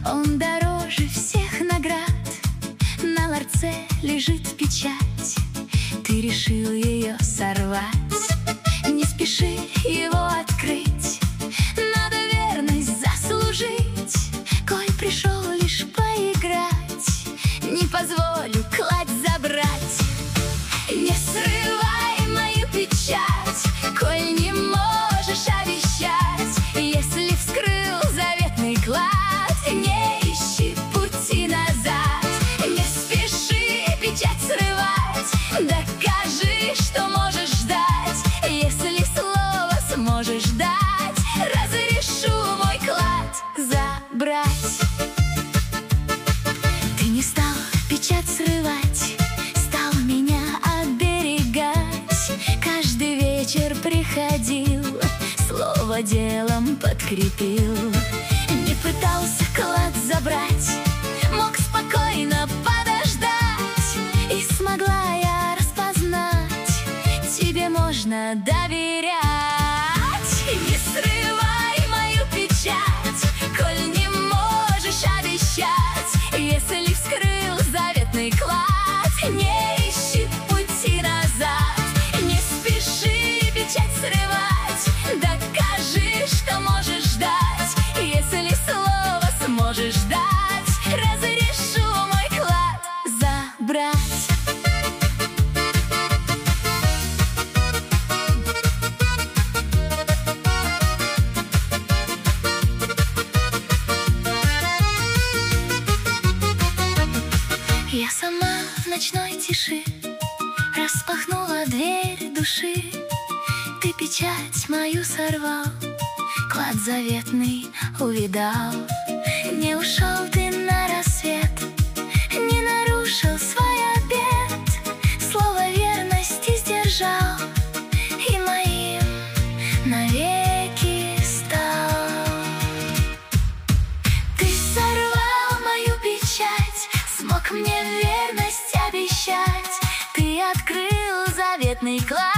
Он дороже всех наград. На ларце лежит печать. Ты решил ее сорвать. Не спеши его открыть. Надо верность заслужить. Коль пришел лишь поиграть, не позволю кладь забрать. Не срывай мою печать, коль не можешь обещать. Если вскрыл заветный клад, не ищи пути назад. Не спеши печать срывать, докажи, что можешь ждать. Если слово сможешь дать, разрешу мой клад забрать. Ты не стал печать срывать, стал меня оберегать. Каждый вечер приходил, слово делом подкрепил. Не пытался клад забрать, мог спокойно подождать. И смогла я распознать, тебе можно доверять. Не срывай мою печать, коль не можешь обещать. Если вскрыл заветный клад, не ищи пути назад. Не спеши печать срывать, докажи, что можешь ждать. Если слово сможешь дать, разрешу мой клад забрать. Я сама в ночной тиши распахнула дверь души. Ты печать мою сорвал, клад заветный увидал. Не ушел ты на рассвет, не нарушил свой обет. Слово верности сдержал и моим навеки стал. Ты сорвал мою печать, смог мне верность обещать. Ты открыл заветный клад.